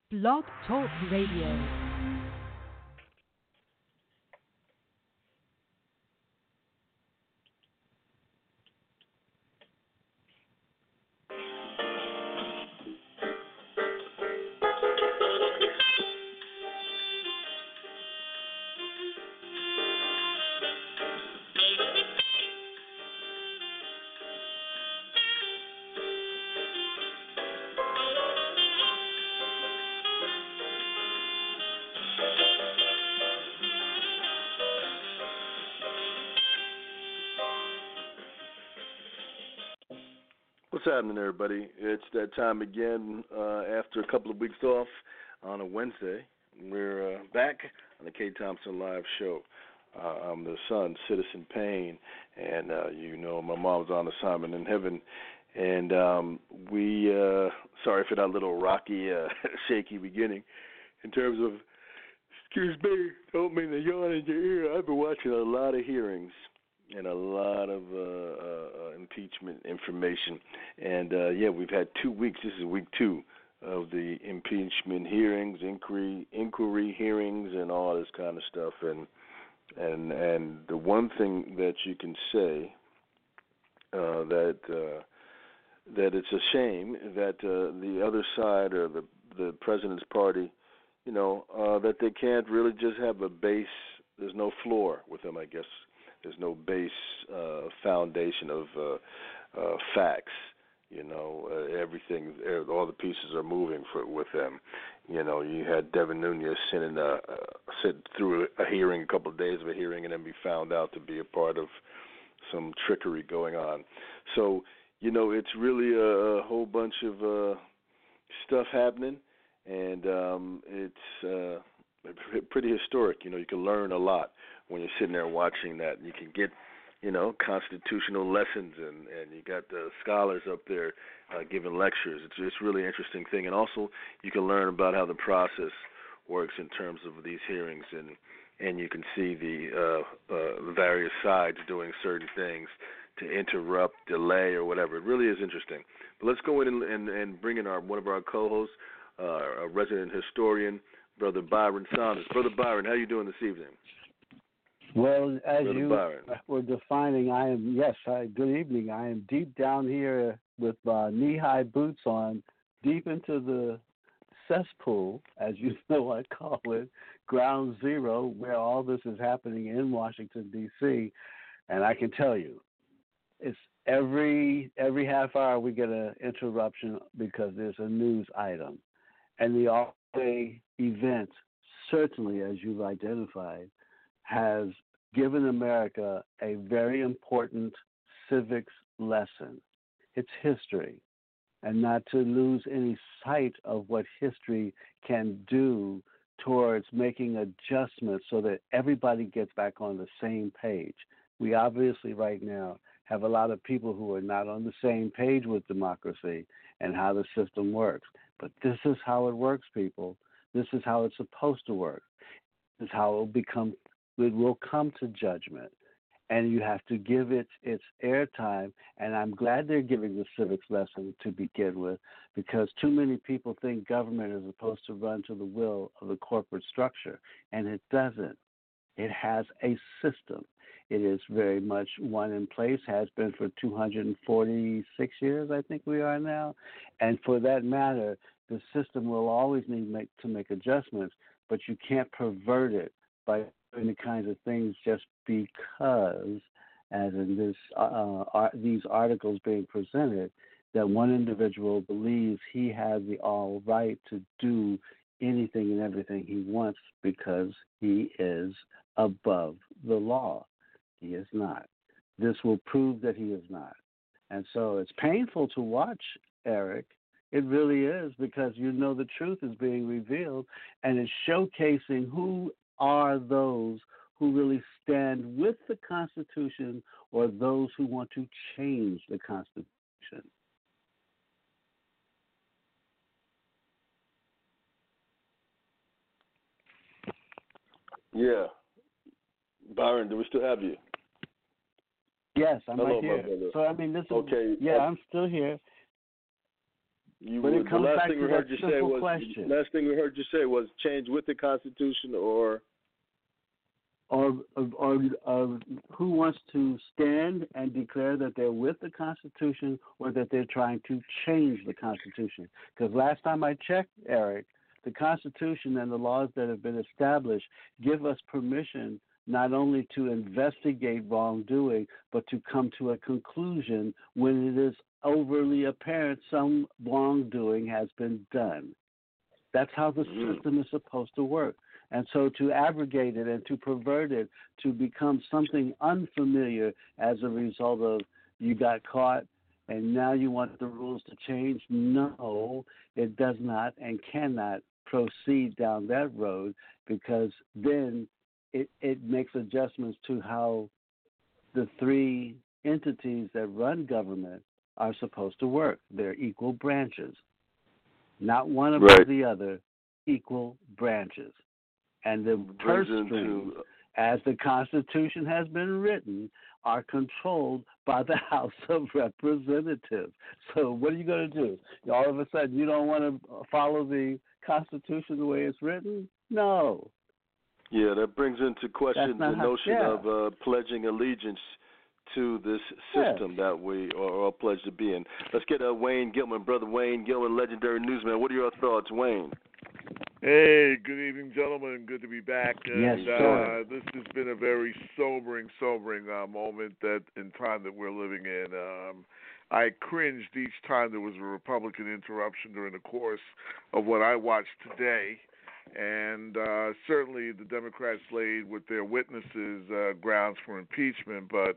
Blog Talk Radio. What's happening, everybody? It's that time again after a couple of weeks off on a Wednesday. We're back on the K. Thompson Live Show. I'm the son, Citizen Payne, and you know my mom's on assignment in heaven. And sorry for that little rocky, shaky beginning. In terms of, excuse me, don't mean to yawn in your ear. I've been watching a lot of hearings and a lot of impeachment information. And, we've had 2 weeks. This is week 2 of the impeachment hearings, inquiry hearings, and all this kind of stuff. And the one thing that you can say that it's a shame that the other side or the president's party, that they can't really just have a base. There's no floor with them, I guess. There's no base foundation of facts. Everything, all the pieces are moving with them. You had Devin Nunes sit through a hearing, a couple of days of a hearing, and then be found out to be a part of some trickery going on. So, it's really a whole bunch of stuff happening, and it's pretty historic. You can learn a lot when you're sitting there watching that. You can get, constitutional lessons, and you got the scholars up there giving lectures. It's really interesting thing. And also you can learn about how the process works in terms of these hearings, and you can see the various sides doing certain things to interrupt, delay, or whatever. It really is interesting. But let's go in and bring in one of our co-hosts, a resident historian, Brother Byron Saunders. Brother Byron, how you doing this evening? Well, as Brother you Byron were defining, good evening. I am deep down here with knee-high boots on, deep into the cesspool, as you know I call it, ground zero, where all this is happening in Washington, D.C., and I can tell you, it's every half hour we get an interruption because there's a news item. And the all-day event, certainly, as you've identified, has given America a very important civics lesson. It's history, and not to lose any sight of what history can do towards making adjustments so that everybody gets back on the same page. We obviously right now have a lot of people who are not on the same page with democracy and how the system works. But this is how it works, people. This is how it's supposed to work. This is how it will come to judgment. And you have to give it its airtime. And I'm glad they're giving the civics lesson to begin with, because too many people think government is supposed to run to the will of the corporate structure, and it doesn't. It has a system. It is very much one in place, has been for 246 years, I think we are now. And for that matter, the system will always need to make adjustments, but you can't pervert it by doing the kinds of things just because, as in these articles being presented, that one individual believes he has the all right to do anything and everything he wants because he is above the law. He is not. This will prove that he is not. And so it's painful to watch, Eric. It really is, because the truth is being revealed, and it's showcasing who are those who really stand with the Constitution or those who want to change the Constitution. Yeah. Byron, do we still have you? Yes, I'm Hello, right here. my brother. So, this is, okay. I'm still here. But it comes back to that simple question. Last thing we heard you say was change with the Constitution or who wants to stand and declare that they're with the Constitution or that they're trying to change the Constitution. Because last time I checked, Eric, the Constitution and the laws that have been established give us permission not only to investigate wrongdoing, but to come to a conclusion when it is overly apparent some wrongdoing has been done. That's how the system is supposed to work. And so to abrogate it and to pervert it to become something unfamiliar as a result of you got caught and now you want the rules to change, no, it does not and cannot proceed down that road, because then it makes adjustments to how the three entities that run government are supposed to work. They're equal branches, not one above the other, equal branches. And the purse strings, as the Constitution has been written, are controlled by the House of Representatives. So what are you going to do? All of a sudden, you don't want to follow the Constitution the way it's written? No. Yeah, that brings into question the notion of pledging allegiance to this system that we are all pledged to be in. Let's get Wayne Gilman, Brother Wayne Gilman, legendary newsman. What are your thoughts, Wayne? Hey, good evening, gentlemen. Good to be back. Yes, sir. This has been a very sobering moment in time that we're living in. I cringed each time there was a Republican interruption during the course of what I watched today. And certainly the Democrats laid with their witnesses grounds for impeachment. But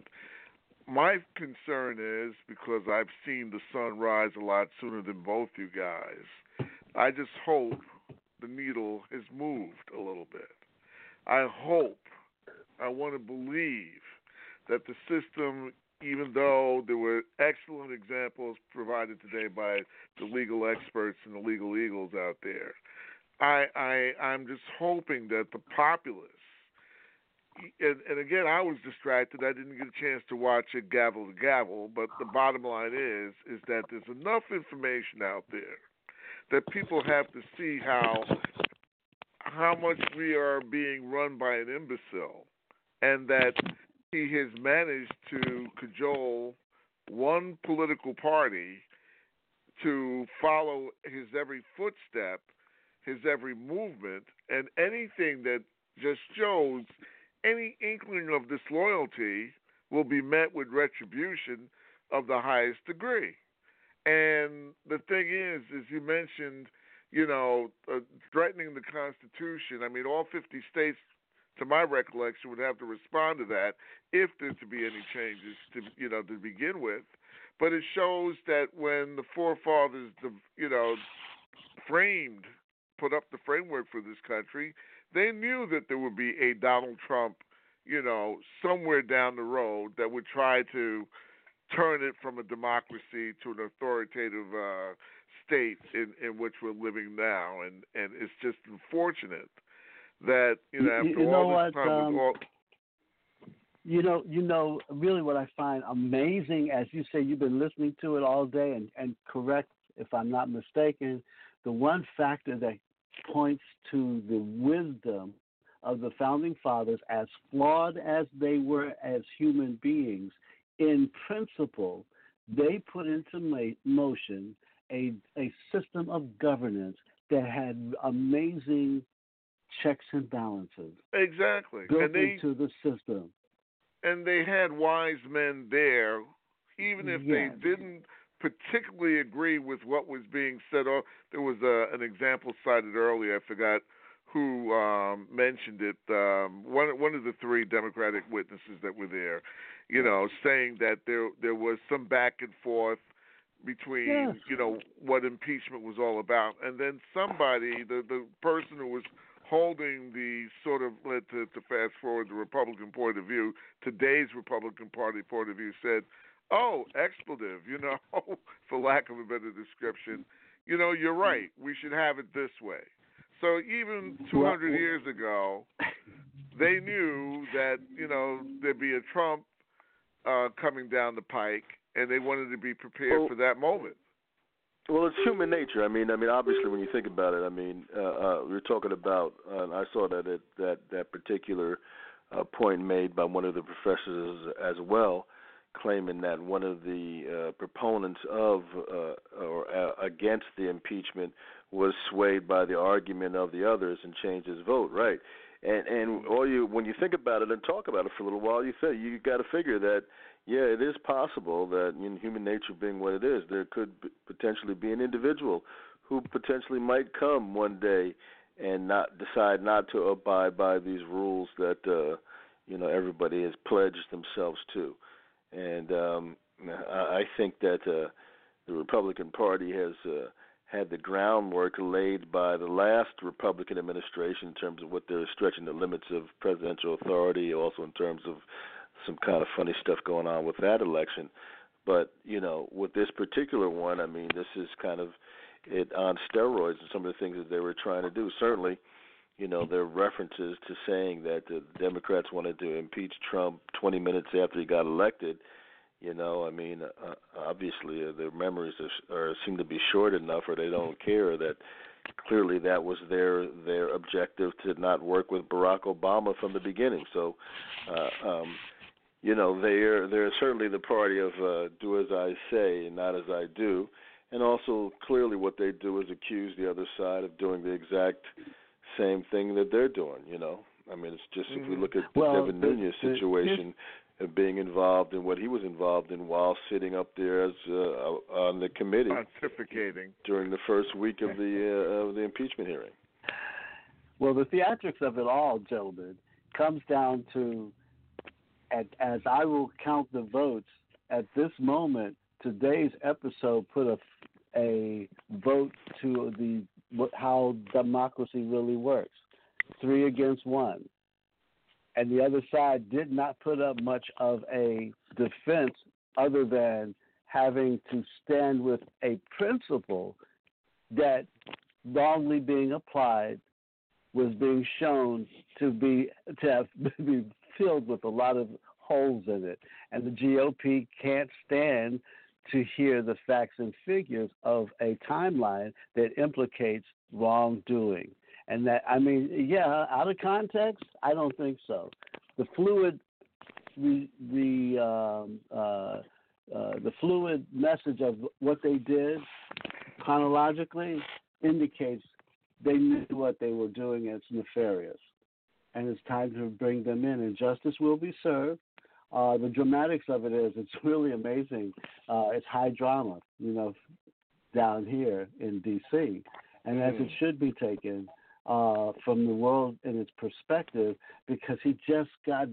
my concern is, because I've seen the sun rise a lot sooner than both you guys, I just hope the needle has moved a little bit. I want to believe that the system, even though there were excellent examples provided today by the legal experts and the legal eagles out there, I'm just hoping that the populace, and again, I was distracted. I didn't get a chance to watch it gavel to gavel, but the bottom line is that there's enough information out there that people have to see how much we are being run by an imbecile, and that he has managed to cajole one political party to follow his every footstep, his every movement, and anything that just shows any inkling of disloyalty will be met with retribution of the highest degree. And the thing is you mentioned, threatening the Constitution. I mean, all 50 states, to my recollection, would have to respond to that if there to be any changes to begin with. But it shows that when the forefathers, put up the framework for this country, they knew that there would be a Donald Trump, somewhere down the road that would try to turn it from a democracy to an authoritative state in which we're living now, and it's just unfortunate that after all this time, really what I find amazing, as you say, you've been listening to it all day, and correct if I'm not mistaken, the one factor that points to the wisdom of the Founding Fathers, as flawed as they were as human beings, in principle, they put into motion a system of governance that had amazing checks and balances. Exactly. Built into the system. And they had wise men there, even if they didn't particularly agree with what was being said. There was an example cited earlier. I forgot who mentioned it. One of the three Democratic witnesses that were there, saying that there was some back and forth between, what impeachment was all about. And then somebody, the person who was holding the sort of, to fast forward the Republican point of view, today's Republican Party point of view, said, oh, expletive, for lack of a better description, you're right. We should have it this way. So even 200 years ago, they knew that, there'd be a Trump coming down the pike, and they wanted to be prepared for that moment. Well, it's human nature. I mean, obviously, when you think about it, we were talking about, and I saw that particular point made by one of the professors as well, claiming that one of the proponents of or against the impeachment was swayed by the argument of the others and changed his vote. Right, and when you think about it and talk about it for a little while, you got to figure that. Yeah, it is possible that human nature being what it is, there could potentially be an individual who potentially might come one day and not decide not to abide by these rules that everybody has pledged themselves to. And I think that the Republican Party has had the groundwork laid by the last Republican administration in terms of what they're stretching the limits of presidential authority, also in terms of some kind of funny stuff going on with that election. But, with this particular one, this is kind of it on steroids and some of the things that they were trying to do. Certainly, there are references to saying that the Democrats wanted to impeach Trump 20 minutes after he got elected. Obviously their memories seem to be short enough, or they don't care that clearly that was their objective to not work with Barack Obama from the beginning. So, they're certainly the party of do as I say and not as I do. And also, clearly what they do is accuse the other side of doing the exact same thing that they're doing, It's just, if we look at the Devin Nunes situation, being involved in what he was involved in while sitting up there as on the committee. Pontificating. During the first week of the impeachment hearing. Well, the theatrics of it all, gentlemen, comes down to, as I will count the votes, at this moment, today's episode put a vote to how democracy really works. 3 against 1. And the other side did not put up much of a defense other than having to stand with a principle that wrongly being applied was being shown to be filled with a lot of holes in it. And the GOP can't stand to hear the facts and figures of a timeline that implicates wrongdoing. And that, out of context, I don't think so. The fluid message of what they did chronologically indicates they knew what they were doing. It's nefarious, and it's time to bring them in, and justice will be served. The dramatics of it is, it's really amazing. It's high drama, down here in D.C., and as it should be taken from the world in its perspective, because he just got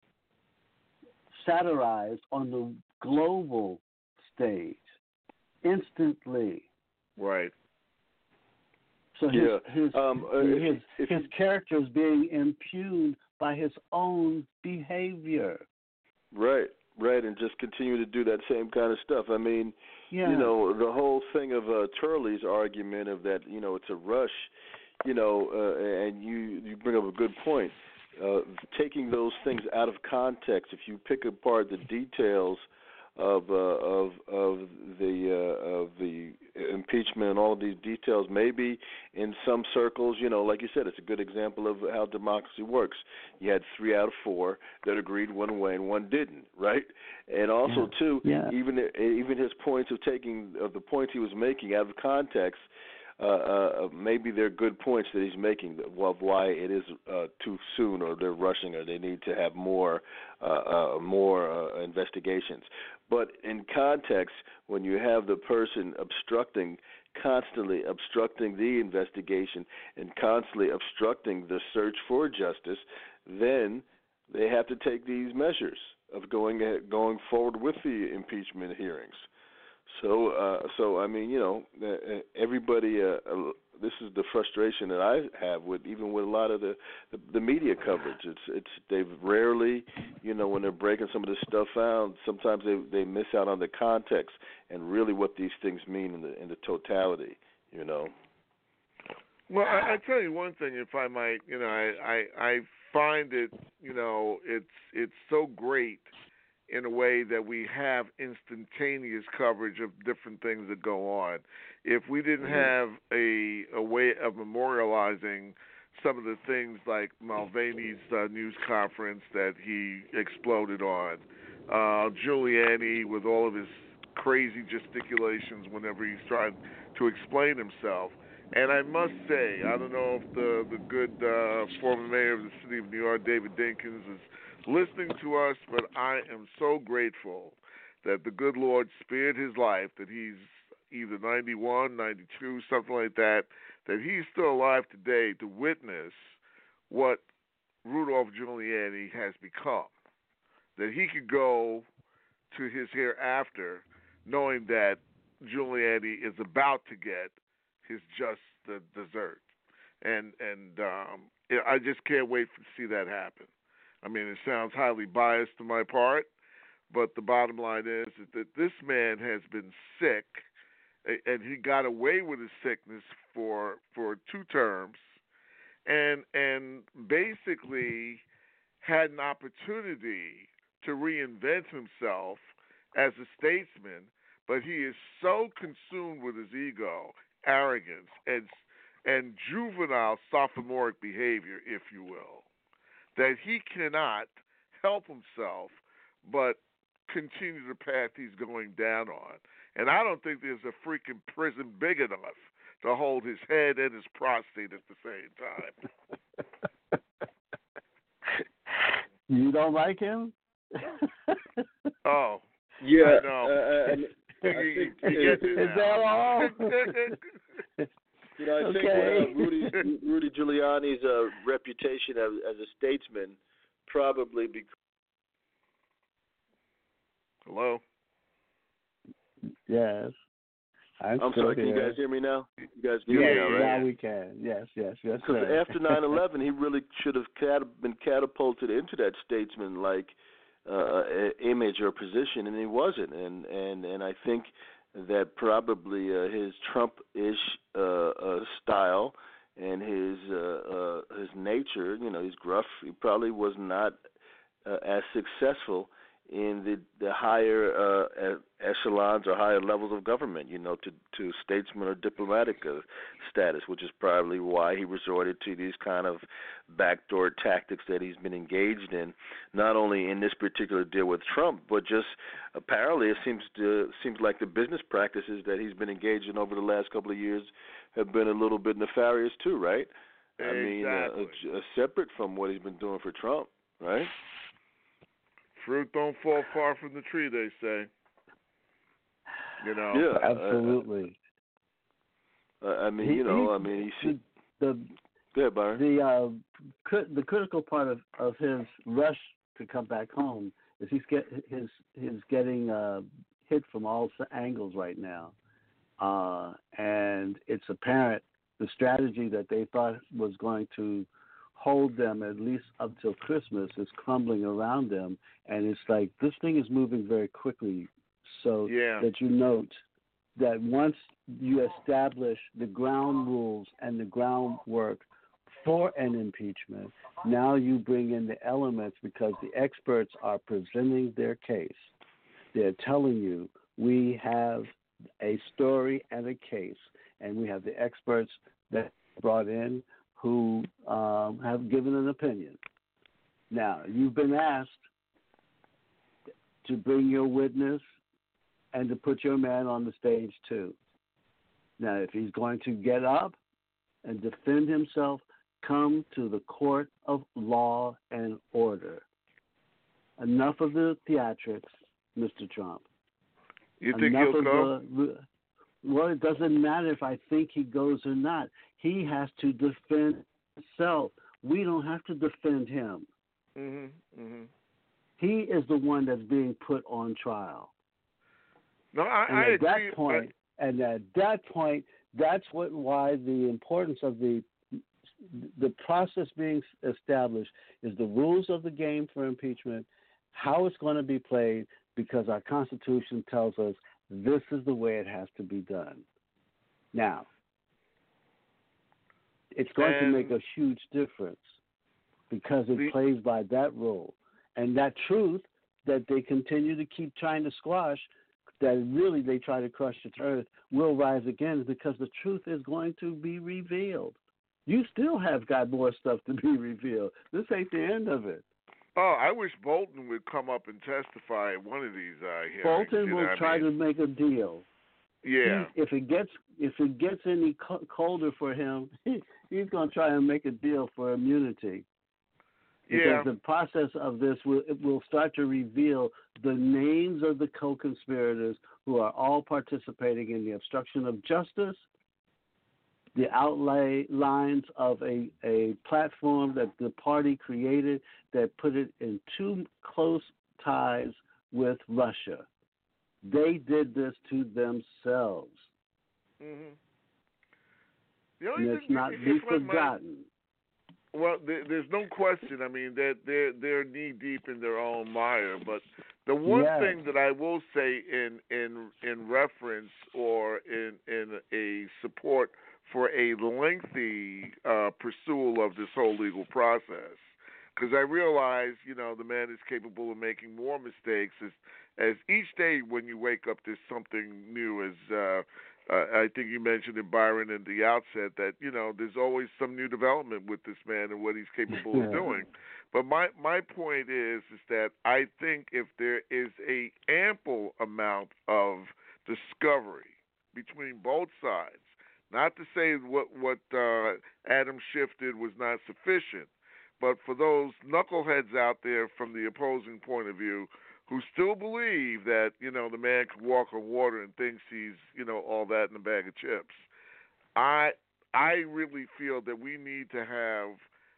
satirized on the global stage instantly. Right. So his character is being impugned by his own behavior. Right, and just continue to do that same kind of stuff. The whole thing of Turley's argument of that, it's a rush, and you bring up a good point. Taking those things out of context, if you pick apart the details of the impeachment and all of these details, maybe in some circles, like you said, it's a good example of how democracy works. You had 3 out of 4 that agreed one way and one didn't, right? And also, even his points of the points he was making out of context, maybe they're good points that he's making of why it is too soon, or they're rushing, or they need to have more investigations. But in context, when you have the person constantly obstructing the investigation and constantly obstructing the search for justice, then they have to take these measures of going forward with the impeachment hearings. So everybody. This is the frustration that I have with a lot of the media coverage. It's they've rarely, when they're breaking some of this stuff out, sometimes they miss out on the context and really what these things mean in the totality. Well, I tell you one thing, if I might, I find it, it's so great in a way that we have instantaneous coverage of different things that go on. If we didn't have a way of memorializing some of the things like Mulvaney's news conference that he exploded on, Giuliani with all of his crazy gesticulations whenever he's trying to explain himself. And I must say, I don't know if the good former mayor of the city of New York, David Dinkins, is listening to us, but I am so grateful that the good Lord spared his life, that he's either 91, 92, something like that, that he's still alive today to witness what Rudolph Giuliani has become. That he could go to his hereafter knowing that Giuliani is about to get his just dessert. And I just can't wait to see that happen. I mean, it sounds highly biased to my part, but the bottom line is that this man has been sick, and he got away with his sickness for 2 terms, and basically had an opportunity to reinvent himself as a statesman, but he is so consumed with his ego, arrogance, and juvenile sophomoric behavior, if you will, that he cannot help himself but continue the path he's going down on. And I don't think there's a freaking prison big enough to hold his head and his prostate at the same time. You don't like him? Oh, yeah. I know. Is that all? You know, I Okay. think Rudy Giuliani's reputation as a statesman probably because. Hello? Yes. I'm sorry, here. can you guys hear me now? You guys can hear me now, right? Now we can. Yes, Because sir. after 9/11, he really should have been catapulted into that statesman-like image or position, and he wasn't. And I think that probably his Trump-ish style and his nature, you know, he's gruff. He probably was not as successful in the higher echelons or higher levels of government, you know, to statesman or diplomatic status, which is probably why he resorted to these kind of backdoor tactics that he's been engaged in, not only in this particular deal with Trump, but just apparently it seems like the business practices that he's been engaged in over the last couple of years have been a little bit nefarious too, right? Exactly. I mean, separate from what he's been doing for Trump, right? Fruit don't fall far from the tree, they say. You know. Yeah, Absolutely. I mean, he's the go ahead, Byron. The critical part of his rush to come back home is he's getting hit from all angles right now, and it's apparent the strategy that they thought was going to hold them at least up till Christmas is crumbling around them, and it's like this thing is moving very quickly, so that you note that once you establish the ground rules and the groundwork for an impeachment, now you bring in the elements because the experts are presenting their case. They're telling you we have a story and a case, and we have the experts that brought in who have given an opinion. Now, you've been asked to bring your witness and to put your man on the stage too. Now, if he's going to get up and defend himself, come to the court of law and order. Enough of the theatrics, Mr. Trump. You think he'll go? Well, it doesn't matter if I think he goes or not. He has to defend himself. We don't have to defend him. Mm-hmm. Mm-hmm. He is the one that's being put on trial. No, I agree. At that point, that's why the importance of the process being established is the rules of the game for impeachment, how it's going to be played, because our Constitution tells us this is the way it has to be done. Now, it's going to make a huge difference because it plays by that rule. And that truth that they continue to keep trying to squash, that really they try to crush the earth, will rise again because the truth is going to be revealed. You still have got more stuff to be revealed. This ain't the end of it. Oh, I wish Bolton would come up and testify at one of these hearings. Bolton will try to make a deal. Yeah. If it gets any colder for him, he's going to try and make a deal for immunity. Because the process of this will start to reveal the names of the co-conspirators who are all participating in the obstruction of justice, the outlines of a platform that the party created that put it in too close ties with Russia. They did this to themselves. Mm-hmm. And it's not to be forgotten. Well, there's no question. I mean, they're knee deep in their own mire. But the one thing that I will say in reference or in a support for a lengthy pursuit of this whole legal process, because I realize, the man is capable of making more mistakes as each day when you wake up, there's something new. As I think you mentioned it, Byron, at the outset, that there's always some new development with this man and what he's capable of doing. But my point is that I think if there is a ample amount of discovery between both sides, not to say what Adam Schiff did was not sufficient, but for those knuckleheads out there from the opposing point of view who still believe that, the man can walk on water and thinks he's, all that in a bag of chips. I really feel that we need to have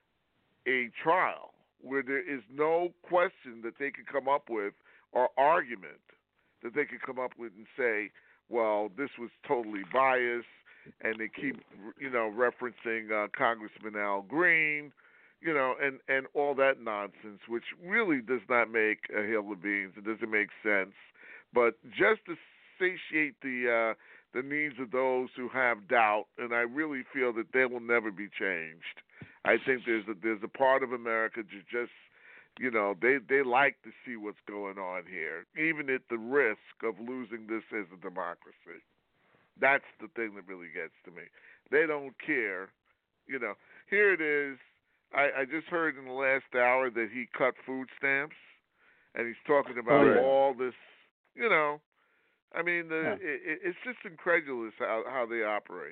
a trial where there is no question that they can come up with or argument that they can come up with and say, well, this was totally biased, and they keep, referencing Congressman Al Green, and all that nonsense, which really does not make a hill of beans. It doesn't make sense. But just to satiate the needs of those who have doubt, and I really feel that they will never be changed. I think there's a part of America that just, they like to see what's going on here, even at the risk of losing this as a democracy. That's the thing that really gets to me. They don't care. Here it is. I just heard in the last hour that he cut food stamps, and he's talking about all this, I mean, it's just incredulous how they operate.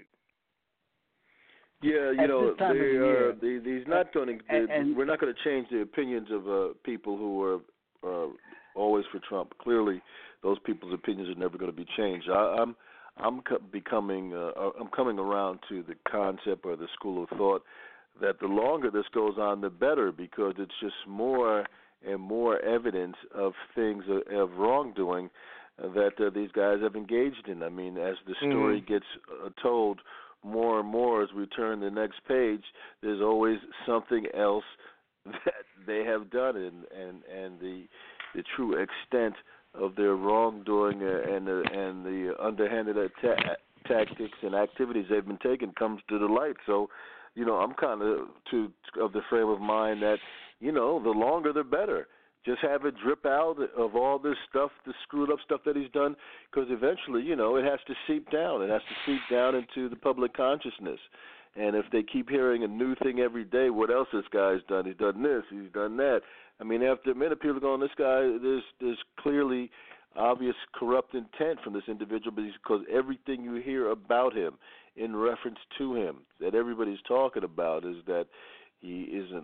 Yeah, he's not going to. We're not going to change the opinions of people who are always for Trump. Clearly, those people's opinions are never going to be changed. I'm coming around to the concept or the school of thought that the longer this goes on, the better, because it's just more and more evidence of things of wrongdoing that these guys have engaged in. I mean, as the story gets told more and more as we turn the next page, there's always something else that they have done, and the true extent of their wrongdoing and the underhanded tactics and activities they've been taking comes to the light. So, I'm kind of of the frame of mind that, the longer the better. Just have it drip out of all this stuff, the screwed up stuff that he's done, because eventually, it has to seep down. It has to seep down into the public consciousness. And if they keep hearing a new thing every day, what else this guy's done? He's done this, he's done that. I mean, after a minute, people are going, this guy, there's clearly obvious corrupt intent from this individual, because everything you hear about him in reference to him that everybody's talking about is that he isn't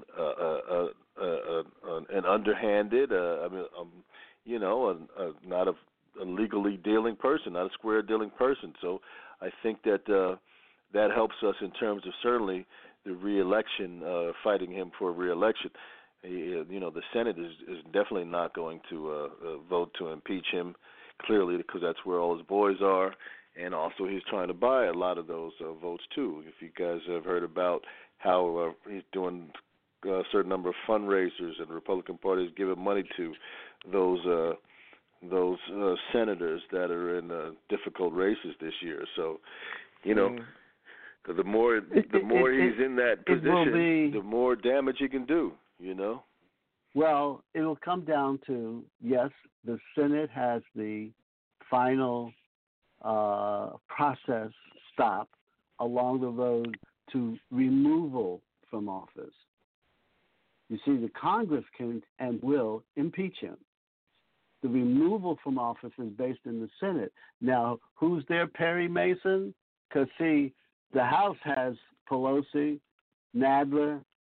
an underhanded, not a legally dealing person, not a square dealing person. So I think that that helps us in terms of certainly the re-election, fighting him for re-election. The Senate is definitely not going to vote to impeach him, clearly, because that's where all his boys are. And also he's trying to buy a lot of those votes, too. If you guys have heard about how he's doing a certain number of fundraisers, and the Republican Party is giving money to those senators that are in difficult races this year. So, the more he's in that position, the more damage he can do, Well, it will come down to, yes, the Senate has the final process stop along the road to removal from office. You see, the Congress can and will impeach him. The removal from office is based in the Senate. Now, who's there? Perry Mason? Because, see, the House has Pelosi, Nadler,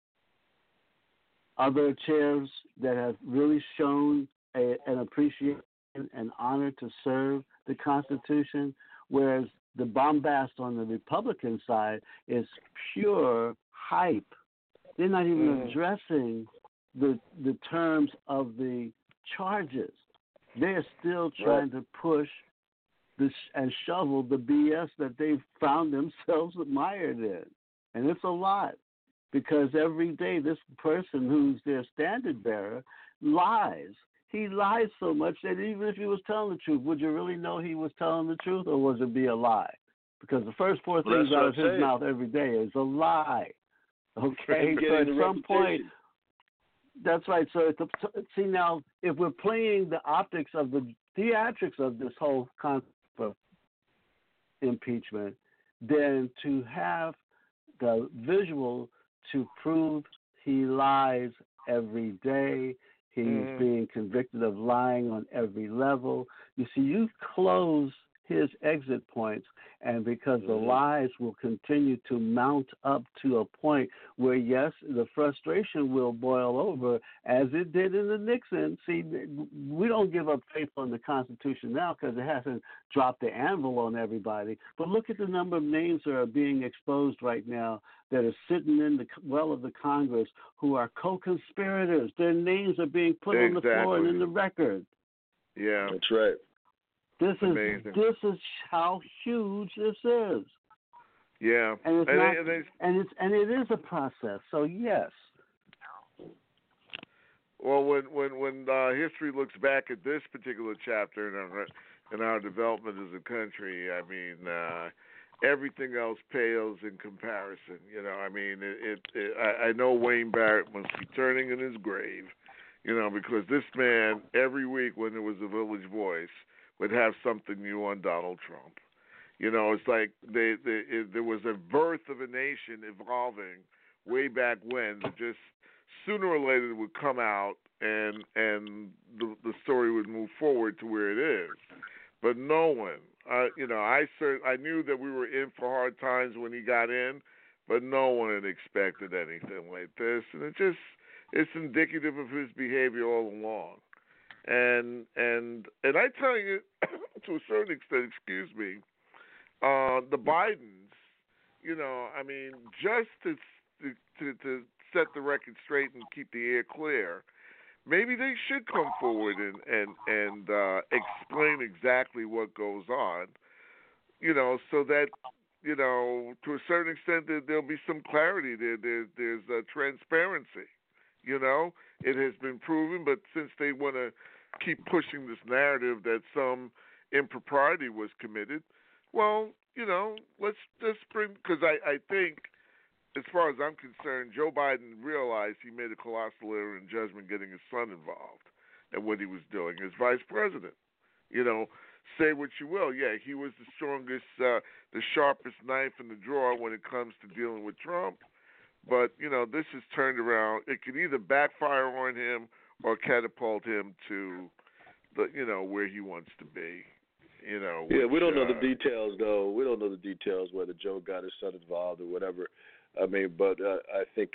other chairs that have really shown an appreciation and honor to serve the Constitution, whereas the bombast on the Republican side is pure hype. They're not even addressing the terms of the charges. They're still trying to push this and shovel the BS that they've found themselves mired in. And it's a lot, because every day this person who's their standard bearer lies. He lies so much that even if he was telling the truth, would you really know he was telling the truth, or was it be a lie? Because the first four things out of his mouth every day is a lie. Okay, so at some point, that's right. So see, now, if we're playing the optics of the theatrics of this whole concept of impeachment, then to have the visual to prove he lies every day, he's being convicted of lying on every level. You see, you close his exit points, and because the lies will continue to mount up to a point where, yes, the frustration will boil over, as it did in the Nixon. See, we don't give up faith on the Constitution now because it hasn't dropped the anvil on everybody. But look at the number of names that are being exposed right now that are sitting in the well of the Congress who are co-conspirators. Their names are being put on the floor and in the record. Yeah, that's right. This is how huge this is. Yeah, and it is a process. So yes. Well, when history looks back at this particular chapter in our development as a country, I mean, everything else pales in comparison. You know, I mean, I know Wayne Barrett must be turning in his grave, you know, because this man every week when there was a Village Voice would have something new on Donald Trump. You know, it's like there was a birth of a nation evolving way back when that just sooner or later it would come out and the story would move forward to where it is. But no one, you know, I knew that we were in for hard times when he got in, but no one had expected anything like this, and it's indicative of his behavior all along. And I tell you, to a certain extent, excuse me, the Bidens, you know, I mean, just to set the record straight and keep the air clear, maybe they should come forward and explain exactly what goes on, you know, so that, you know, to a certain extent there'll be some clarity there. There's transparency, you know. It has been proven, but since they want to keep pushing this narrative that some impropriety was committed, well, you know, let's just bring, because I think, as far as I'm concerned, Joe Biden realized he made a colossal error in judgment getting his son involved and what he was doing as vice president. You know, say what you will, yeah, he was the strongest, the sharpest knife in the drawer when it comes to dealing with Trump, but, you know, this has turned around. It could either backfire on him or catapult him to the, you know, where he wants to be. You know. Yeah, we don't know the details though. We don't know the details whether Joe got his son involved or whatever. I mean, but I think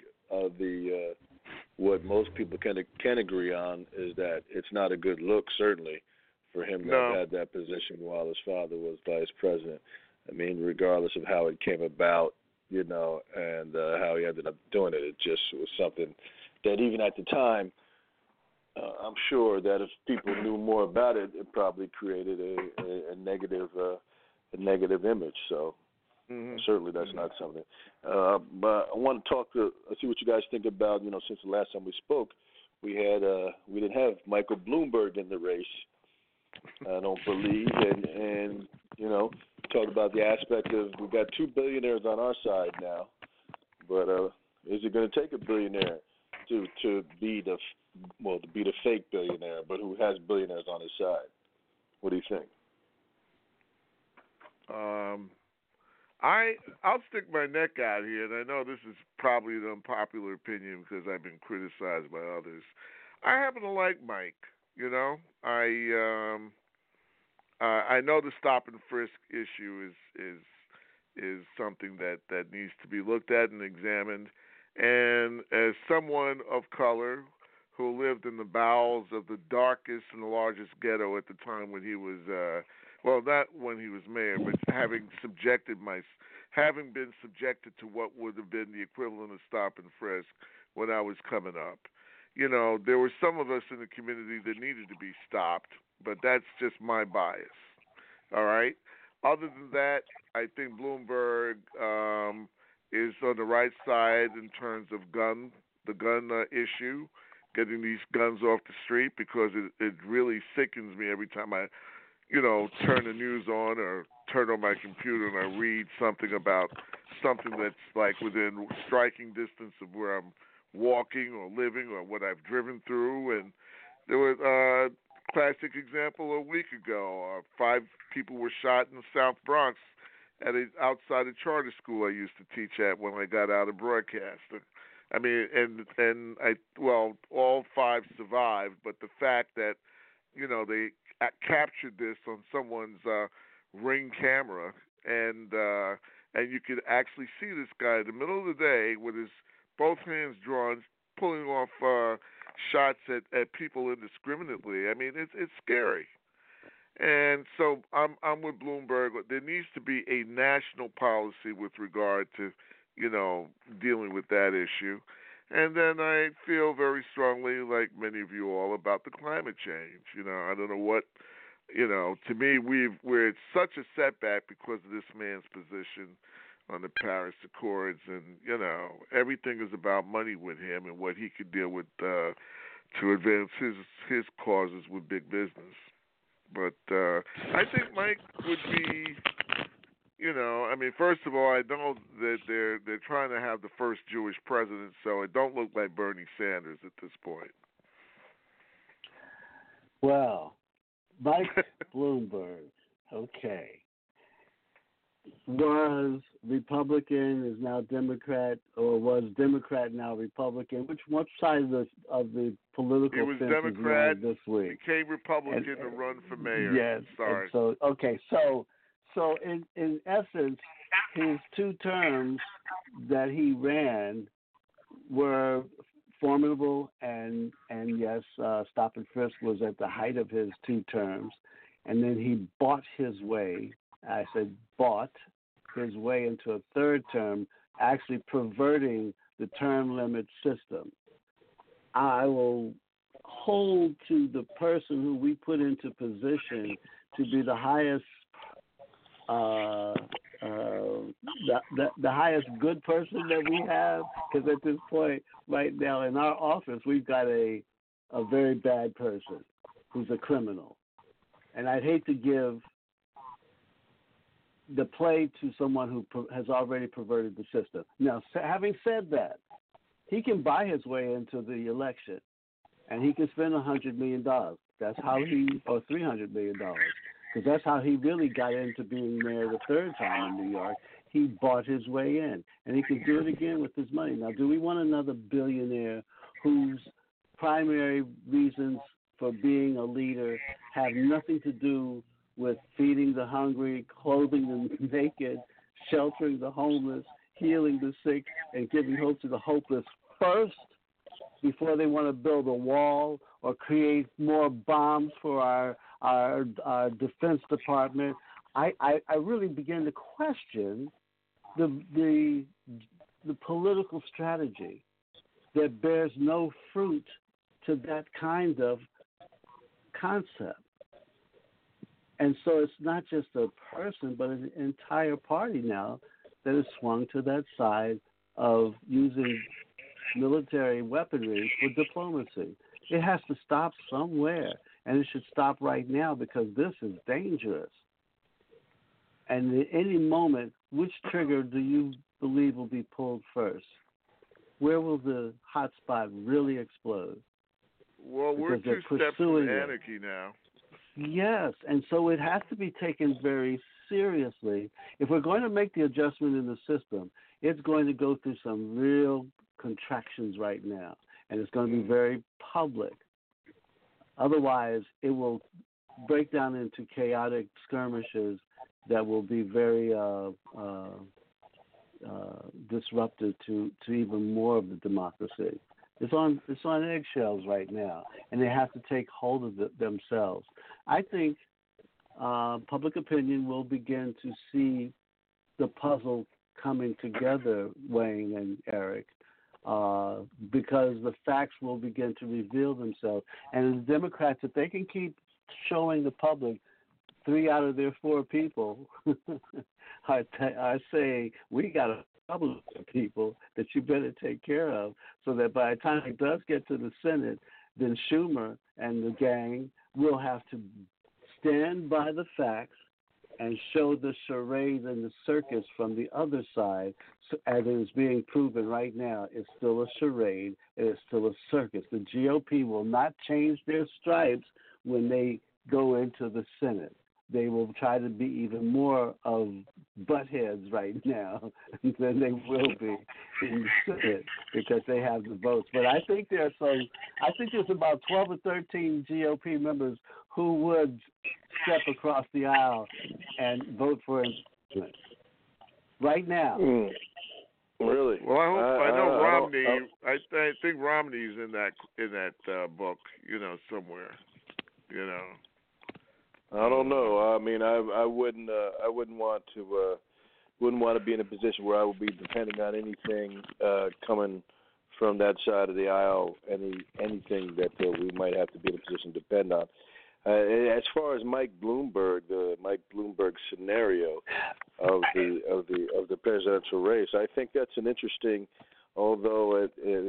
what most people can agree on is that it's not a good look, certainly, for him to have had that position while his father was vice president. I mean, regardless of how it came about, you know, and how he ended up doing it, it just was something that even at the time, I'm sure that if people knew more about it, it probably created a negative image. So certainly that's not something. But I want to see what you guys think about. You know, since the last time we spoke, we didn't have Michael Bloomberg in the race. I don't believe, and you know, talk about the aspect of we've got two billionaires on our side now, but is it going to take a billionaire to be the well, to be the fake billionaire, but who has billionaires on his side. What do you think? I'll stick my neck out here, and I know this is probably an unpopular opinion because I've been criticized by others. I happen to like Mike. You know, I know the stop and frisk issue is something that needs to be looked at and examined. And as someone of color who lived in the bowels of the darkest and the largest ghetto at the time when he was well, not when he was mayor, but having been subjected to what would have been the equivalent of stop and frisk when I was coming up. You know, there were some of us in the community that needed to be stopped, but that's just my bias. All right. Other than that, I think Bloomberg is on the right side in terms of the gun issue, getting these guns off the street, because it really sickens me every time I, turn the news on or turn on my computer and I read something about something that's like within striking distance of where I'm walking or living or what I've driven through. And there was a classic example a week ago. 5 people were shot in the South Bronx outside a charter school I used to teach at when I got out of broadcasting. I mean, and all 5 survived, but the fact that, they captured this on someone's Ring camera, and you could actually see this guy in the middle of the day with his both hands drawn, pulling off shots at people indiscriminately. I mean, it's scary. And so I'm with Bloomberg. There needs to be a national policy with regard to, dealing with that issue. And then I feel very strongly, like many of you all, about the climate change. I don't know what, to me, we're at such a setback because of this man's position on the Paris Accords, and everything is about money with him and what he could deal with to advance his causes with big business. But I think Mike would be, first of all, I know that they're trying to have the first Jewish president, so it don't look like Bernie Sanders at this point. Well, Mike Bloomberg, okay, was Republican, is now Democrat, or was Democrat, now Republican? Which side of the political he was fence Democrat, is he on this week? Became Republican to run for mayor. Yes. Sorry. So in essence, his 2 terms that he ran were formidable, and yes, stop and frisk was at the height of his 2 terms, and then he bought his way. I said bought his way into a 3rd term, actually perverting the term limit system. I will hold to the person who we put into position to be the highest, the highest good person that we have, because at this point, right now in our office, we've got a very bad person who's a criminal, and I'd hate to give the play to someone who has already perverted the system. Now, having said that, he can buy his way into the election, and he can spend $100 million. That's how or $300 million, because that's how he really got into being mayor the 3rd time in New York. He bought his way in, and he can do it again with his money. Now, do we want another billionaire whose primary reasons for being a leader have nothing to do with feeding the hungry, clothing the naked, sheltering the homeless, healing the sick, and giving hope to the hopeless first, before they want to build a wall or create more bombs for our Defense Department? I really begin to question the political strategy that bears no fruit to that kind of concept. And so it's not just a person, but an entire party now that is swung to that side of using military weaponry for diplomacy. It has to stop somewhere, and it should stop right now, because this is dangerous. And at any moment, which trigger do you believe will be pulled first? Where will the hot spot really explode? Well, we're because they're 2 steps from pursuing it. anarchy now. Yes, and so it has to be taken very seriously. If we're going to make the adjustment in the system, it's going to go through some real contractions right now, and it's going to be very public. Otherwise, it will break down into chaotic skirmishes that will be very disruptive to even more of the democracy. It's on eggshells right now, and they have to take hold of it themselves. I think public opinion will begin to see the puzzle coming together, Wayne and Eric, because the facts will begin to reveal themselves. And the Democrats, if they can keep showing the public 3 out of their 4 people are saying, we got a problem with people that you better take care of, so that by the time it does get to the Senate, then Schumer and the gang will have to stand by the facts and show the charade and the circus from the other side, as it is being proven right now. It's still a charade. It is still a circus. The GOP will not change their stripes when they go into the Senate. They will try to be even more of buttheads right now than they will be in the Senate because they have the votes. But I think there's about 12 or 13 GOP members who would step across the aisle and vote for impeachment right now. Really? Well, I know Romney. I think Romney's in that book, somewhere. I don't know. I mean, I wouldn't want to be in a position where I would be depending on anything coming from that side of the aisle, anything that we might have to be in a position to depend on. As far as Mike Bloomberg scenario of the presidential race, I think that's an interesting, although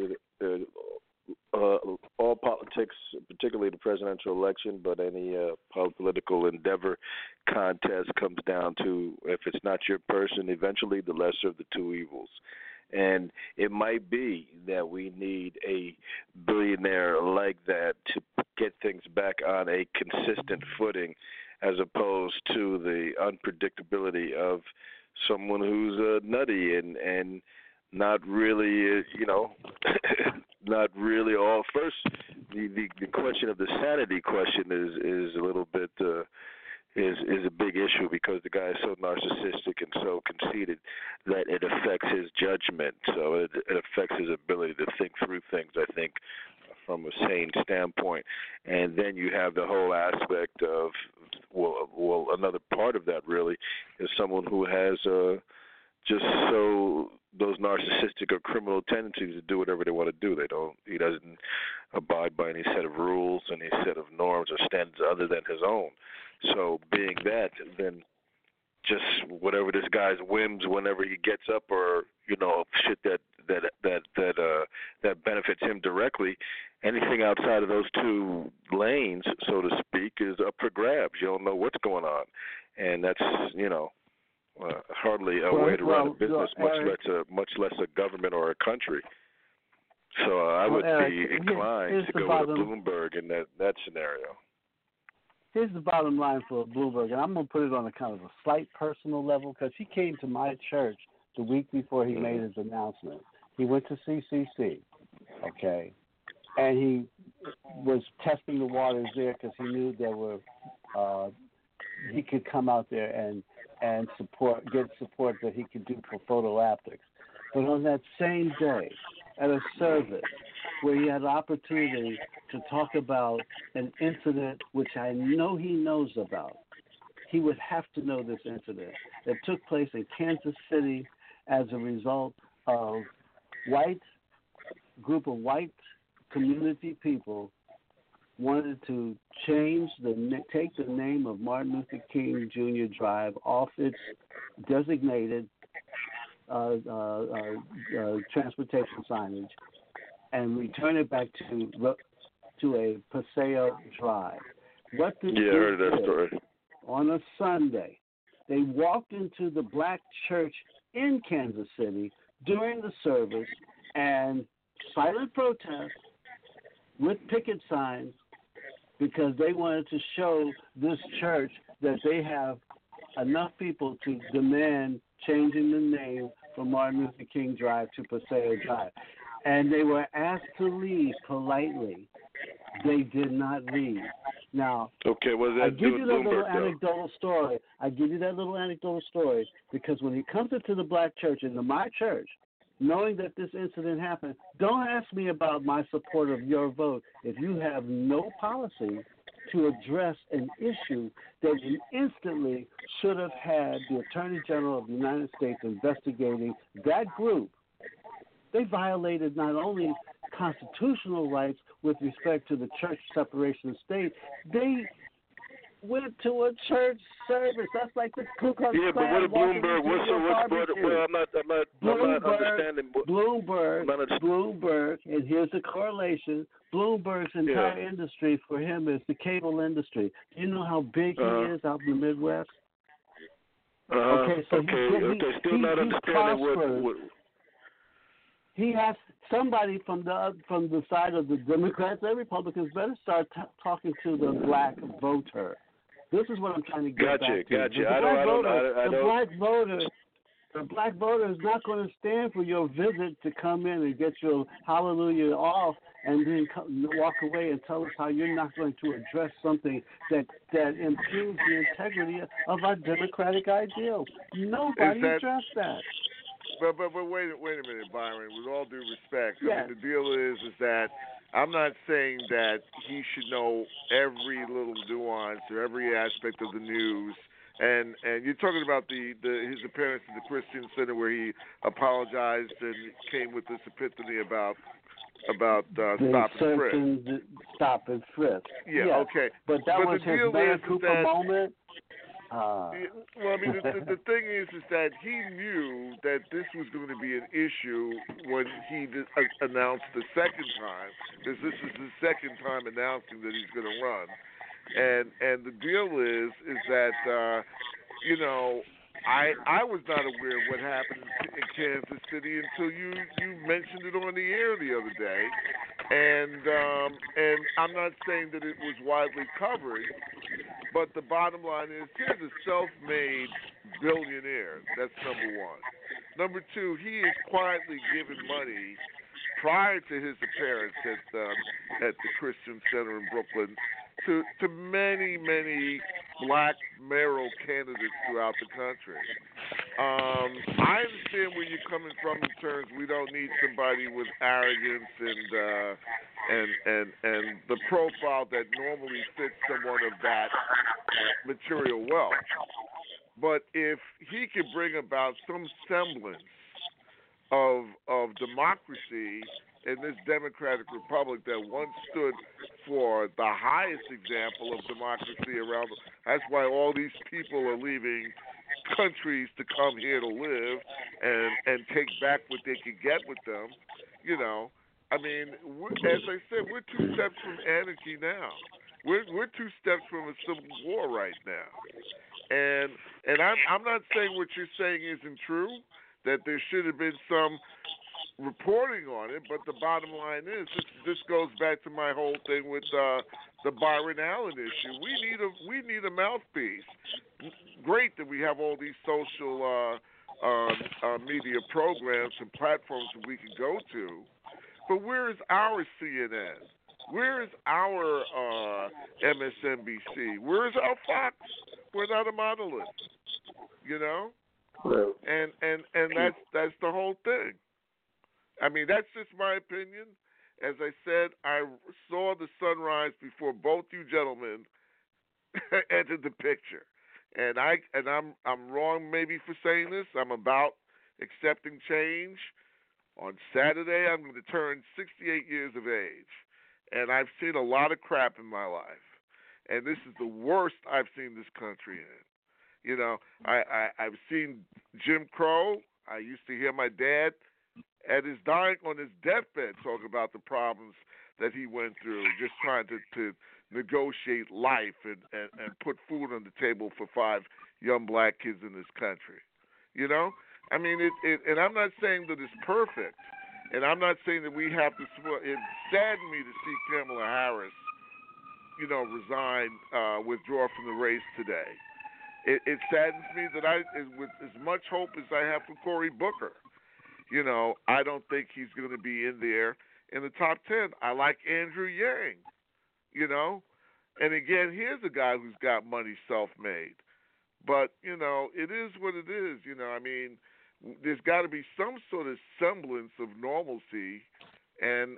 all politics, particularly the presidential election, but any political endeavor contest comes down to, if it's not your person, eventually the lesser of the two evils. And it might be that we need a billionaire like that to get things back on a consistent footing, as opposed to the unpredictability of someone who's nutty and not really, not really all. First, the question of the sanity question is a little bit is a big issue, because the guy is so narcissistic and so conceited that it affects his judgment. So it affects his ability to think through things, I think, from a sane standpoint. And then you have the whole aspect of, well, another part of that really is someone who has just so those narcissistic or criminal tendencies to do whatever they want to do. He doesn't abide by any set of rules, any set of norms or standards other than his own. So being that, then just whatever this guy's whims whenever he gets up, or shit that benefits him directly, anything outside of those two lanes, so to speak, is up for grabs. You don't know what's going on, and that's hardly a way to run a business, much less a government or a country. So I would be inclined to go with Bloomberg in that scenario. Here's the bottom line for Bloomberg, and I'm going to put it on a kind of a slight personal level, because he came to my church the week before he made his announcement. He went to CCC, okay, and he was testing the waters there because he knew there were he could come out there and get support that he could do for photo optics. But on that same day, at a service where he had the opportunity to talk about an incident which I know he knows about, he would have to know this incident that took place in Kansas City as a result of group of white community people wanted to take the name of Martin Luther King Jr. Drive off its designated transportation signage and return it back to a Paseo Drive. What did I heard that story. On a Sunday, they walked into the black church in Kansas City during the service, and silent protest, with picket signs because they wanted to show this church that they have enough people to demand changing the name from Martin Luther King Drive to Paseo Drive. And they were asked to leave politely. They did not leave. Now, okay, what does that I give you that little Bloomberg, anecdotal story. I give you that little anecdotal story because when it comes into the black church, into my church, knowing that this incident happened, don't ask me about my support of your vote if you have no policy to address an issue that you instantly should have had the Attorney General of the United States investigating that group. They violated not only constitutional rights with respect to the church separation of state, they went to a church service. That's like the Ku Klux Yeah, but what did Bloomberg? I'm not understanding. Bloomberg, and here's the correlation. Bloomberg's entire industry for him is the cable industry. Do you know how big he is out in the Midwest? Okay, so still not understanding what. He has somebody from the side of the Democrats and Republicans better start talking to the black voter. This is what I'm trying to get back to. The black voter is not going to stand for your visit to come in and get your hallelujah off and then walk away and tell us how you're not going to address something that impugns the integrity of our democratic ideals. Nobody addressed that. But wait a minute, Byron. With all due respect, I mean, the deal is that I'm not saying that he should know every little nuance or every aspect of the news. And you're talking about his appearance at the Christian Center where he apologized and came with this epiphany about stop and frisk. Yeah, okay. But that was his Mayor Cooper moment. Well, I mean, the thing is that he knew that this was going to be an issue when he announced the second time, because this is the second time announcing that he's going to run. And the deal is that I was not aware of what happened in Kansas City until you mentioned it on the air the other day, and I'm not saying that it was widely covered, but the bottom line is here's a self-made billionaire. That's number one. Number two, he is quietly giving money prior to his appearance at the Christian Center in Brooklyn to many black mayoral candidates throughout the country. I understand where you're coming from in terms we don't need somebody with arrogance and the profile that normally fits someone of that material wealth. But if he could bring about some semblance of democracy in this democratic republic that once stood for the highest example of democracy around. That's why all these people are leaving countries to come here to live and take back what they could get with them. I mean, as I said, we're 2 steps from anarchy now. We're 2 steps from a civil war right now. And I'm not saying what you're saying isn't true, that there should have been some reporting on it, but the bottom line is this goes back to my whole thing with the Byron Allen issue. We need a mouthpiece. Great that we have all these social media programs and platforms that we can go to, but where is our CNN? Where is our MSNBC? Where is our Fox? We're not a monolith, and that's the whole thing. I mean, that's just my opinion. As I said, I saw the sunrise before both you gentlemen entered the picture, and I'm wrong maybe for saying this. I'm about accepting change. On Saturday, I'm going to turn 68 years of age, and I've seen a lot of crap in my life, and this is the worst I've seen this country in. I've seen Jim Crow. I used to hear my dad at his on his deathbed talk about the problems that he went through, just trying to negotiate life and put food on the table for 5 young black kids in this country. I mean, and I'm not saying that it's perfect. And I'm not saying that we have to support. It saddened me to see Kamala Harris, resign, withdraw from the race today. It saddens me that with as much hope as I have for Cory Booker, I don't think he's going to be in there in the top 10. I like Andrew Yang, and again, here's a guy who's got money self-made. But it is what it is. I mean, there's got to be some sort of semblance of normalcy, and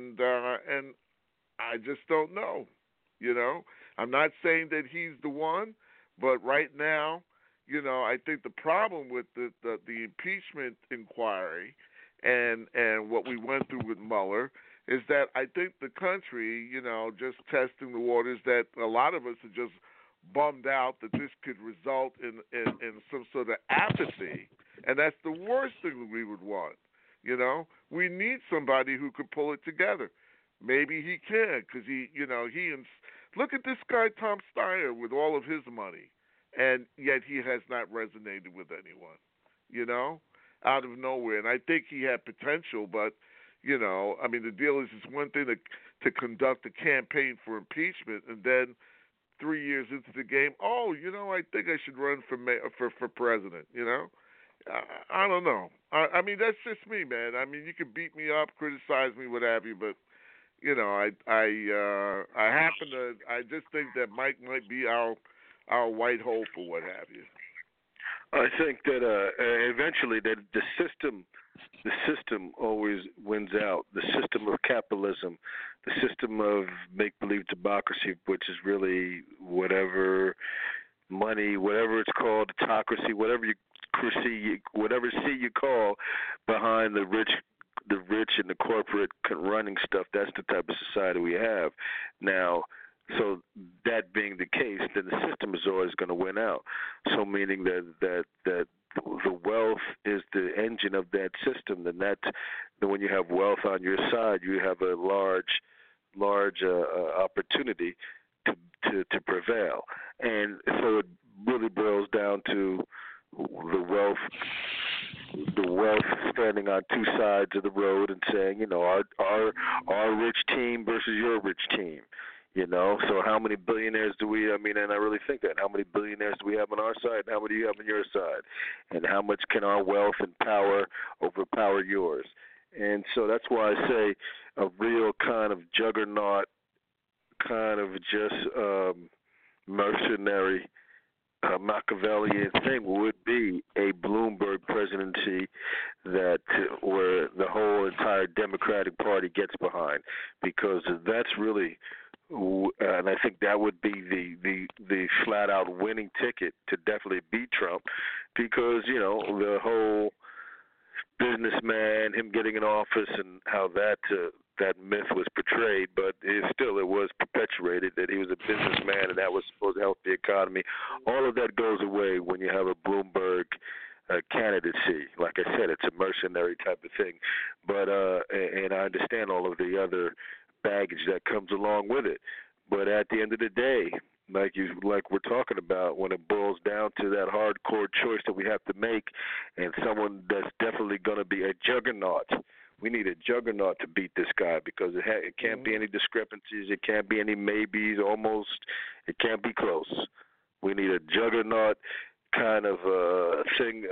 I just don't know. I'm not saying that he's the one, but right now, I think the problem with the impeachment inquiry and what we went through with Mueller is that I think the country, just testing the waters, that a lot of us are just bummed out that this could result in some sort of apathy, and that's the worst thing that we would want. We need somebody who could pull it together. Maybe he can, because look at this guy Tom Steyer with all of his money, and yet he has not resonated with anyone. Out of nowhere, and I think he had potential, but I mean, the deal is it's one thing to conduct a campaign for impeachment, and then 3 years into the game, I think I should run for president. I don't know. I mean, that's just me, man. I mean, you can beat me up, criticize me, what have you, but I just think that Mike might be our white hope or what have you. I think that eventually that the system always wins out. The system of capitalism, the system of make-believe democracy, which is really whatever money, whatever it's called, autocracy, whatever you call behind the rich and the corporate running stuff. That's the type of society we have now. So that being the case, then the system is always going to win out. So meaning that the wealth is the engine of that system. Then when you have wealth on your side, you have a large opportunity to prevail. And so it really boils down to the wealth standing on two sides of the road and saying, our rich team versus your rich team. So how many billionaires do we, and I really think that, how many billionaires do we have on our side, and how many do you have on your side, and how much can our wealth and power overpower yours? And so that's why I say a real kind of juggernaut, kind of just mercenary, Machiavellian thing would be a Bloomberg presidency where the whole entire Democratic Party gets behind, because that's really, and I think that would be the flat out winning ticket to definitely beat Trump, because the whole businessman, him getting in office, and how that myth was portrayed, but it was perpetuated that he was a businessman and that was supposed to help the economy. All of that goes away when you have a Bloomberg candidacy. Like I said, it's a mercenary type of thing. But and I understand all of the other baggage that comes along with it. But at the end of the day, like we're talking about, when it boils down to that hardcore choice that we have to make, and someone that's definitely going to be a juggernaut. We need a juggernaut to beat this guy, because it can't be any discrepancies. It can't be any maybes. Almost, it can't be close. We need a juggernaut kind of thing,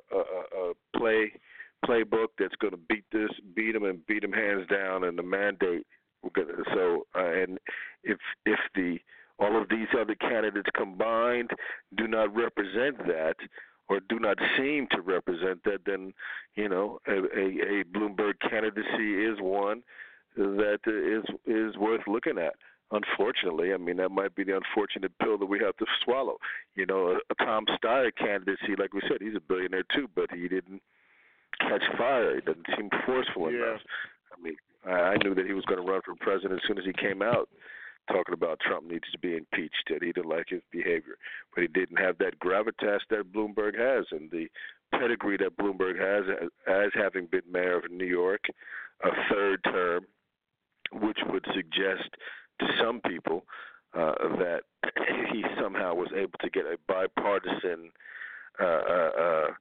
playbook that's going to beat him hands down, and the mandate. So, and if all of these other candidates combined do not represent that, or do not seem to represent that, then a Bloomberg candidacy is one that is worth looking at. Unfortunately, that might be the unfortunate pill that we have to swallow. A Tom Steyer candidacy, like we said, he's a billionaire too, but he didn't catch fire. He doesn't seem forceful enough. I knew that he was going to run for president as soon as he came out, talking about Trump needs to be impeached, that he didn't like his behavior. But he didn't have that gravitas that Bloomberg has, and the pedigree that Bloomberg has as having been mayor of New York a third term, which would suggest to some people that he somehow was able to get a bipartisan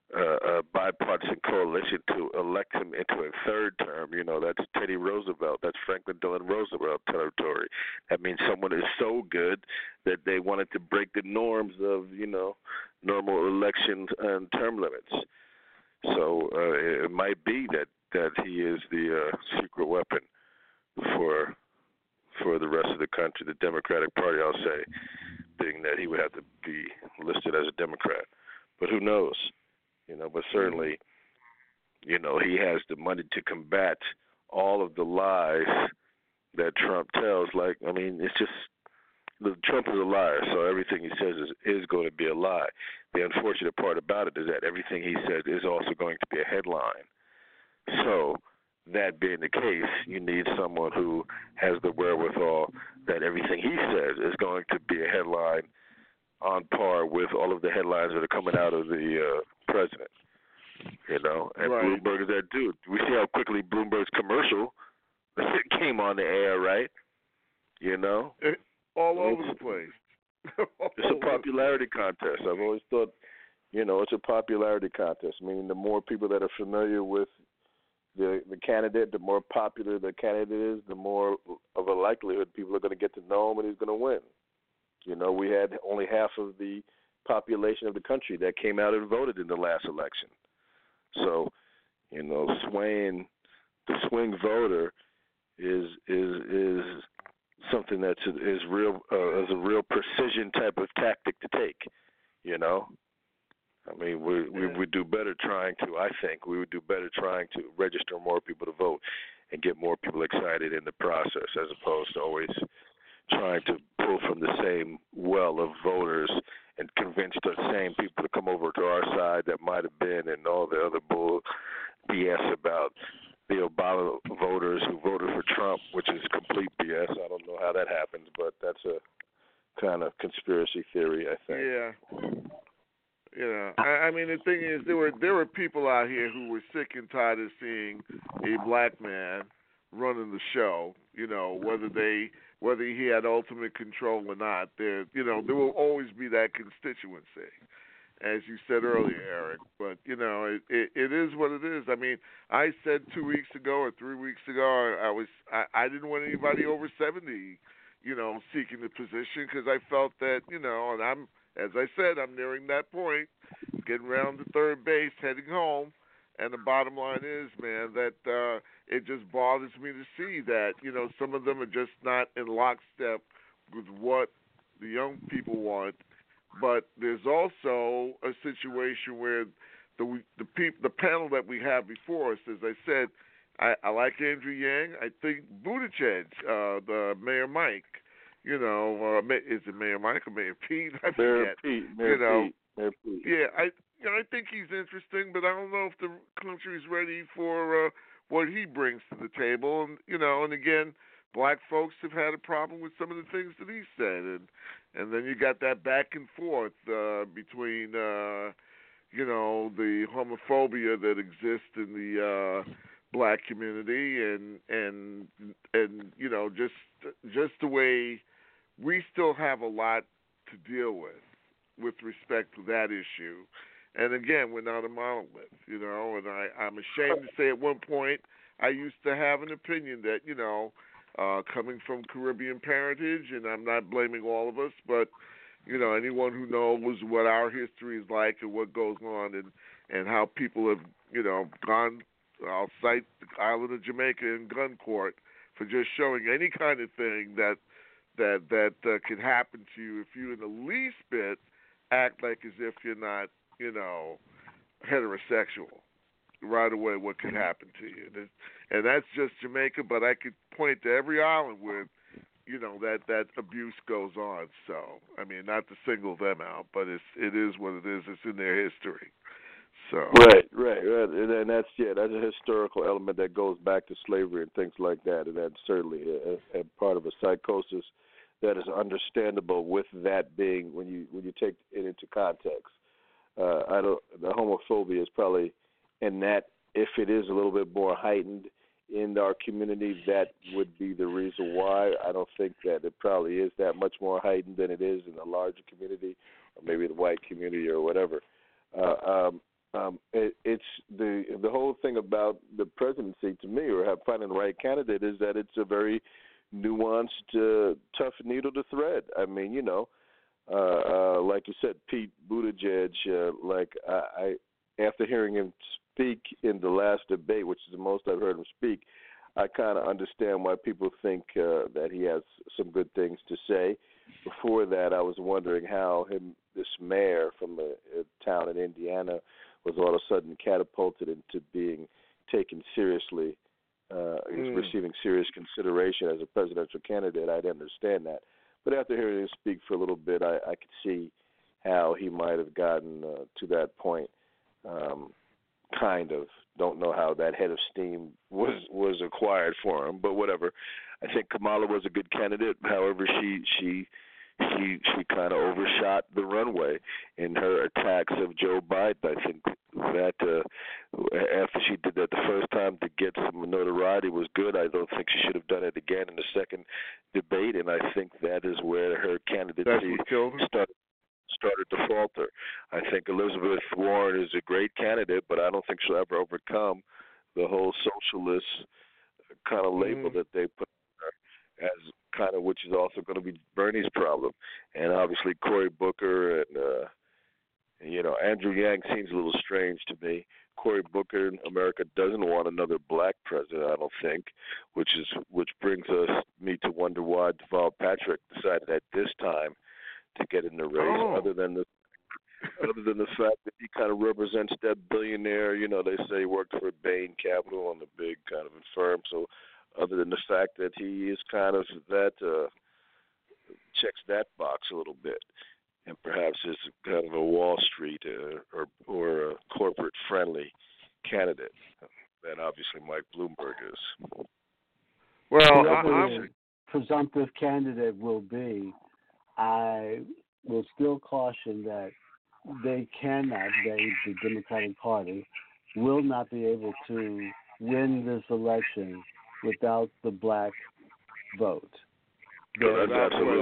a bipartisan coalition to elect him into a third term. That's Teddy Roosevelt. That's Franklin Delano Roosevelt territory. That means someone is so good that they wanted to break the norms of, normal elections and term limits. So it might be that he is the secret weapon for the rest of the country, the Democratic Party, I'll say, being that he would have to be listed as a Democrat. But who knows? But certainly, he has the money to combat all of the lies that Trump tells. It's just Trump is a liar, so everything he says is going to be a lie. The unfortunate part about it is that everything he says is also going to be a headline. So, that being the case, you need someone who has the wherewithal that everything he says is going to be a headline on par with all of the headlines that are coming out of the president. And right. Bloomberg is that dude. We see how quickly Bloomberg's commercial came on the air, right? All over the place. It's a popularity contest. I've always thought, it's a popularity contest. Meaning the more people that are familiar with the candidate, the more popular the candidate is, the more of a likelihood people are going to get to know him and he's going to win. We had only half of the population of the country that came out and voted in the last election. So, the swing voter is something that's is a real precision type of tactic to take. We would do better we would do better trying to register more people to vote and get more people excited in the process, as opposed to always trying to pull from the same well of voters and convince the same people to come over to our side that might have been, and all the other bull BS about the Obama voters who voted for Trump, which is complete BS. I don't know how that happened, but that's a kind of conspiracy theory, I think. Yeah. The thing is, there were people out here who were sick and tired of seeing a black man running the show. Whether he had ultimate control or not, there will always be that constituency, as you said earlier, Eric. But it is what it is. I said 2 weeks ago or 3 weeks ago, I didn't want anybody over 70, seeking the position, because I felt that, and as I said, I'm nearing that point, getting around to third base, heading home. And the bottom line is, man, that it just bothers me to see that, some of them are just not in lockstep with what the young people want. But there's also a situation where the panel that we have before us, as I said, I like Andrew Yang. I think Buttigieg, the Mayor Mike, is it Mayor Mike or Mayor Pete? I forget. Mayor Pete. Yeah, I think he's interesting, but I don't know if the country's ready for what he brings to the table. And again, black folks have had a problem with some of the things that he said, and then you got that back and forth between the homophobia that exists in the black community, and just the way we still have a lot to deal with respect to that issue. And again, we're not a monolith, and I'm ashamed to say at one point I used to have an opinion that, coming from Caribbean parentage, and I'm not blaming all of us, but, anyone who knows what our history is like and what goes on and how people have, gone, I'll cite the island of Jamaica in gun court for just showing any kind of thing that can happen to you if you in the least bit act like as if you're not, heterosexual. Right away, what can happen to you, and that's just Jamaica. But I could point to every island where, that abuse goes on. So not to single them out, but it is what it is. It's in their history. So right, and that's a historical element that goes back to slavery and things like that, and that's certainly a part of a psychosis that is understandable. With that being, when you take it into context. The homophobia is probably, and that if it is a little bit more heightened in our community, that would be the reason why. I don't think that it probably is that much more heightened than it is in the larger community, or maybe the white community or whatever. It's the whole thing about the presidency to me, or finding the right candidate, is that it's a very nuanced, tough needle to thread. I mean, like you said, Pete Buttigieg. I after hearing him speak in the last debate, which is the most I've heard him speak, I kind of understand why people think that he has some good things to say. Before that, I was wondering how this mayor from a town in Indiana was all of a sudden catapulted into being taken seriously, receiving serious consideration as a presidential candidate. I didn't understand that. But after hearing him speak for a little bit, I could see how he might have gotten to that point. Kind of. Don't know how that head of steam was acquired for him, but whatever. I think Kamala was a good candidate. However, she kind of overshot the runway in her attacks of Joe Biden. I think that after she did that the first time to get some notoriety was good. I don't think she should have done it again in the second debate, and I think that is where her candidacy started to falter. I think Elizabeth Warren is a great candidate, but I don't think she'll ever overcome the whole socialist kind of label that they put on her, as kind of, which is also going to be Bernie's problem. And obviously Cory Booker and Andrew Yang seems a little strange to me. Cory Booker in America doesn't want another black president, I don't think, which brings me to wonder why Deval Patrick decided at this time to get in the race, other than the fact that he kind of represents that billionaire. They say he worked for Bain Capital on the big kind of firm. So, other than the fact that he is kind of that checks that box a little bit, and perhaps is kind of a Wall Street or a corporate friendly candidate, that obviously Mike Bloomberg is. Well, the presumptive candidate will be. I will still caution that the Democratic Party will not be able to win this election without the black vote. They're going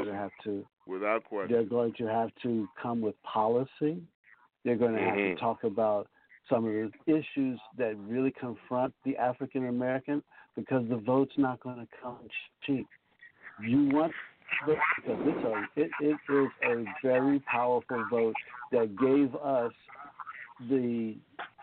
to have to come with policy. They're going to have to talk about some of the issues that really confront the African American, because the vote's not going to come cheap. You want because it is a very powerful vote that gave us the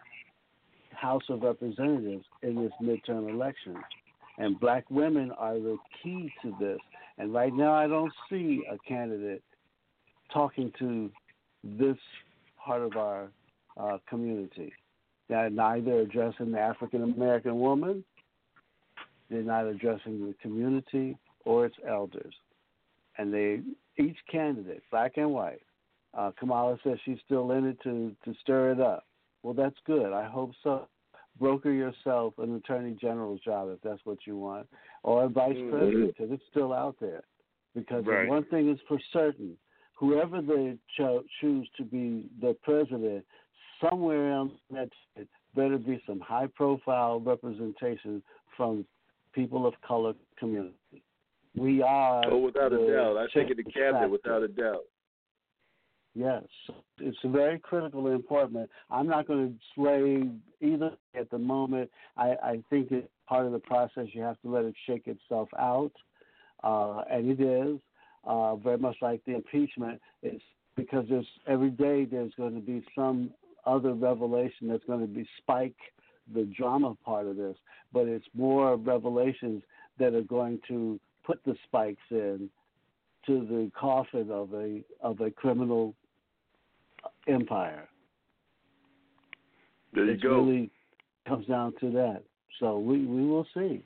House of Representatives in this midterm election. And black women are the key to this. And right now I don't see a candidate talking to this part of our community. They're neither addressing the African American woman, they're not addressing the community or its elders. And each candidate, black and white, Kamala says she's still in it to stir it up. Well, that's good. I hope so. Broker yourself an attorney general's job if that's what you want, or a vice president, because it's still out there. Because one thing is for certain, whoever they choose to be the president, somewhere on that better be some high-profile representation from people of color community. We are. Oh, without a doubt. I think in the cabinet, without a doubt. Yes, it's very critical and important. I'm not going to sway either at the moment. I think it's part of the process. You have to let it shake itself out, and it is very much like the impeachment. It's because every day there's going to be some other revelation that's going to spike the drama part of this, but it's more revelations that are going to put the spikes in to the coffin of a criminal empire. There you go. It really comes down to that. So we will see,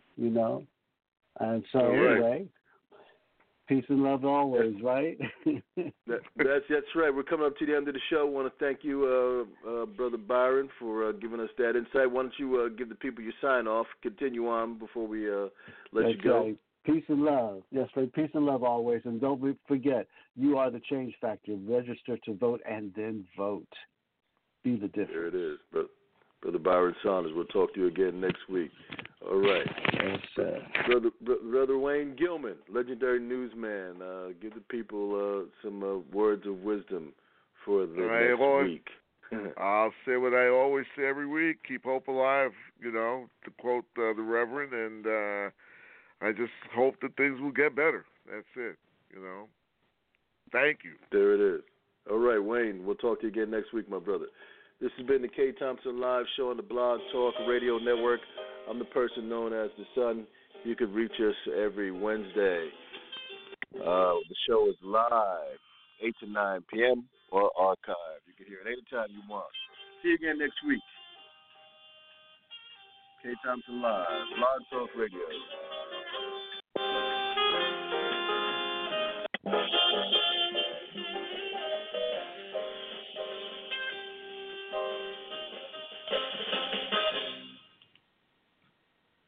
And so anyway, peace and love always, right? That's right. We're coming up to the end of the show. I want to thank you, Brother Byron, for giving us that insight. Why don't you give the people your sign off? Continue on before we let you go. Right. Peace and love. Yes, right. Peace and love always. And don't forget, you are the change factor. Register to vote and then vote. Be the difference. There it is. Brother Byron Saunders. We'll talk to you again next week. All right. Yes, Brother Wayne Gilman, legendary newsman. Give the people some words of wisdom for the next week. I'll say what I always say every week: keep hope alive. To quote the Reverend, and I just hope that things will get better. That's it. Thank you. There it is. All right, Wayne. We'll talk to you again next week, my brother. This has been the K. Thompson Live Show on the Blog Talk Radio Network. I'm the person known as the Sun. You can reach us every Wednesday. The show is live, 8 to 9 p.m. or archive. You can hear it anytime you want. See you again next week. K. Thompson Live, Blog Talk Radio.